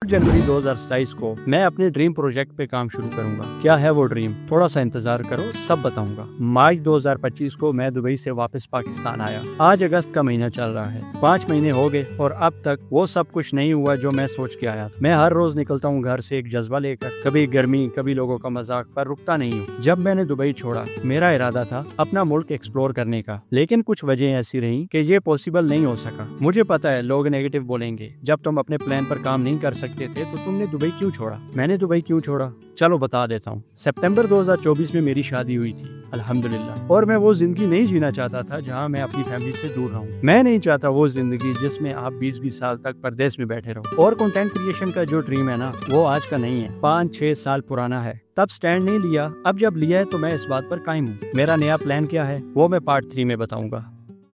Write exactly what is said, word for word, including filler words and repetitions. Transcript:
जनवरी दो हज़ार सताईस को मैं अपने ड्रीम प्रोजेक्ट पे काम शुरू करूंगा। क्या है वो ड्रीम? थोड़ा सा इंतजार करो, सब बताऊंगा। मार्च दो हज़ार पच्चीस को मैं दुबई से वापस पाकिस्तान आया। आज अगस्त का महीना चल रहा है। पाँच महीने हो गए और अब तक वो सब कुछ नहीं हुआ जो मैं सोच के आया था। मैं हर रोज निकलता हूँ घर से एक जज्बा लेकर, कभी गर्मी कभी लोगों का मजाक, पर रुकता नहीं हूँ। जब मैंने दुबई छोड़ा, मेरा इरादा था अपना मुल्क एक्सप्लोर करने का, लेकिन कुछ वजह ऐसी रही कि ये पॉसिबल नहीं हो सका। मुझे पता है लोग नेगेटिव बोलेंगे, जब तुम अपने प्लान पर काम नहीं कर सकते थे तो तुमने दुबई क्यों छोड़ा? मैंने दुबई क्यों छोड़ा, चलो बता देता हूँ। सितंबर दो हज़ार चौबीस में मेरी शादी हुई थी, अल्हम्दुलिल्लाह। और मैं वो जिंदगी नहीं जीना चाहता था जहाँ मैं अपनी फैमिली से दूर रहूँ। मैं नहीं चाहता वो जिंदगी जिसमें आप बीस बीस साल तक परदेश में बैठे रहो। और कंटेंट क्रिएशन का जो ड्रीम है ना, वो आज का नहीं है, पाँच छह साल पुराना है। तब स्टैंड नहीं लिया, अब जब लिया है तो मैं इस बात पर कायम हूँ। मेरा नया प्लान क्या है वो मैं पार्ट थ्री में बताऊंगा।